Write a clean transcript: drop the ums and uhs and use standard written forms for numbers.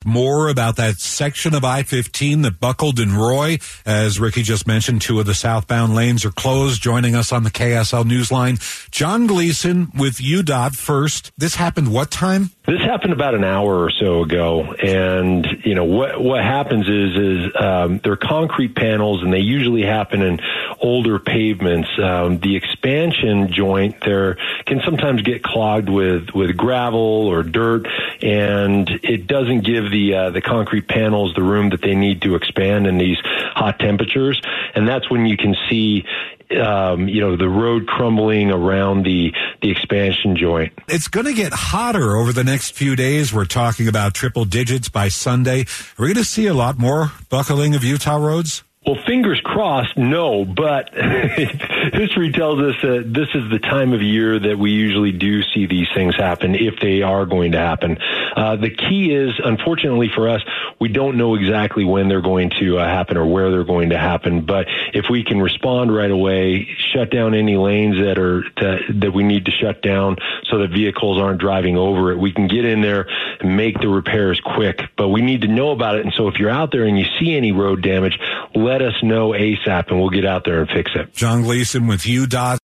More about that section of I-15 that buckled in Roy. As Ricky just mentioned, 2 of the southbound lanes are closed. Joining us on the KSL Newsline, John Gleason with UDOT first. This happened what time? This happened about an hour or so ago, and what happens is they're concrete panels, and they usually happen in older pavements. The expansion joint there can sometimes get clogged with gravel or dirt, and it doesn't give the concrete panels the room that they need to expand in these hot temperatures, and that's when you can see the road crumbling around the expansion joint. It's going to get hotter over the next few days. We're talking about triple digits by Sunday. Are we going to see a lot more buckling of Utah roads? Well, fingers crossed, no, but history tells us that this is the time of year that we usually do see these things happen, if they are going to happen. The key is, unfortunately for us, we don't know exactly when they're going to happen or where they're going to happen, but if we can respond right away, shut down any lanes that we need to shut down so that vehicles aren't driving over it, we can get in there and make the repairs quick, but we need to know about it. And so if you're out there and you see any road damage, let us know ASAP, and we'll get out there and fix it. John Gleason with UDOT.